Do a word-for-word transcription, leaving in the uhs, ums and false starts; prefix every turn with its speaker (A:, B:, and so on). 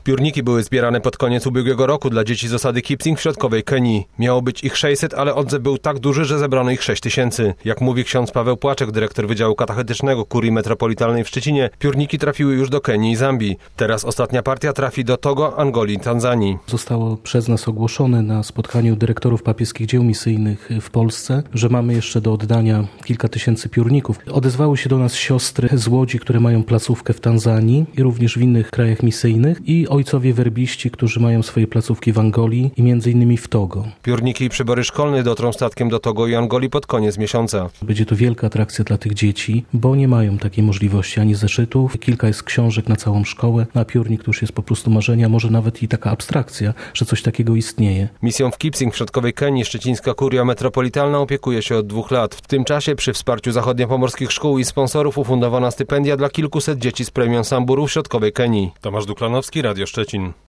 A: Piórniki były zbierane pod koniec ubiegłego roku dla dzieci z osady Kipsing w środkowej Kenii. Miało być ich sześćset, ale odzew był tak duży, że zebrano ich sześć tysięcy. Jak mówi ksiądz Paweł Płaczek, dyrektor Wydziału Katechetycznego Kurii Metropolitalnej w Szczecinie, piórniki trafiły już do Kenii i Zambii. Teraz ostatnia partia trafi do Togo, Angolii i Tanzanii.
B: Zostało przez nas ogłoszone na spotkaniu dyrektorów papieskich dzieł misyjnych w Polsce, że mamy jeszcze do oddania kilka tysięcy piórników. Odezwały się do nas siostry z Łodzi, które mają placówkę w Tanzanii i również w innych krajach misyjnych, i ojcowie werbiści, którzy mają swoje placówki w Angolii i między innymi w Togo.
A: Piórniki i przybory szkolne dotrą statkiem do Togo i Angolii pod koniec miesiąca.
B: Będzie to wielka atrakcja dla tych dzieci, bo nie mają takiej możliwości ani zeszytów. Kilka jest książek na całą szkołę, a piórnik to już jest po prostu marzenia, może nawet i taka abstrakcja, że coś takiego istnieje.
A: Misją w Kipsing w środkowej Kenii szczecińska Kuria Metropolitalna opiekuje się od dwóch lat. W tym czasie przy wsparciu zachodniopomorskich szkół i sponsorów ufundowana stypendia dla kilkuset dzieci z plemion Samburu w środkowej Kenii. Tomasz Duklanowski, Radio Szczecin.